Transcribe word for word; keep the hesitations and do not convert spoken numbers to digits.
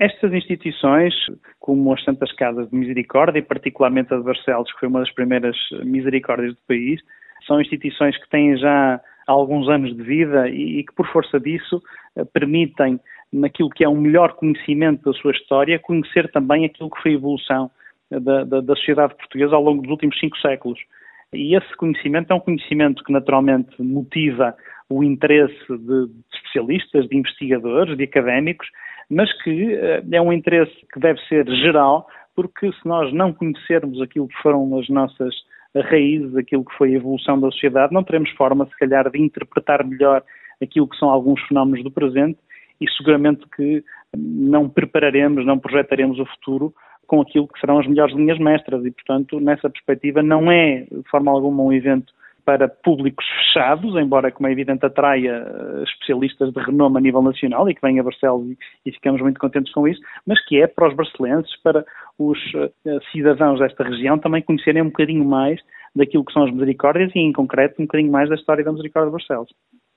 Estas instituições, como as Santas Casas de Misericórdia, e particularmente a de Barcelos, que foi uma das primeiras misericórdias do país, são instituições que têm já alguns anos de vida e que, por força disso, permitem, naquilo que é um melhor conhecimento da sua história, conhecer também aquilo que foi a evolução da, da, da sociedade portuguesa ao longo dos últimos cinco séculos. E esse conhecimento é um conhecimento que naturalmente motiva o interesse de, de especialistas, de investigadores, de académicos, mas que é um interesse que deve ser geral, porque se nós não conhecermos aquilo que foram as nossas raízes, aquilo que foi a evolução da sociedade, não teremos forma, se calhar, de interpretar melhor aquilo que são alguns fenómenos do presente e seguramente que não prepararemos, não projetaremos o futuro com aquilo que serão as melhores linhas mestras e, portanto, nessa perspectiva não é, de forma alguma, um evento para públicos fechados, embora, como é evidente, atraia especialistas de renome a nível nacional e que vêm a Barcelos e, e ficamos muito contentes com isso, mas que é para os barcelenses, para os uh, cidadãos desta região também conhecerem um bocadinho mais daquilo que são as misericórdias e, em concreto, um bocadinho mais da história da Misericórdia de Barcelos.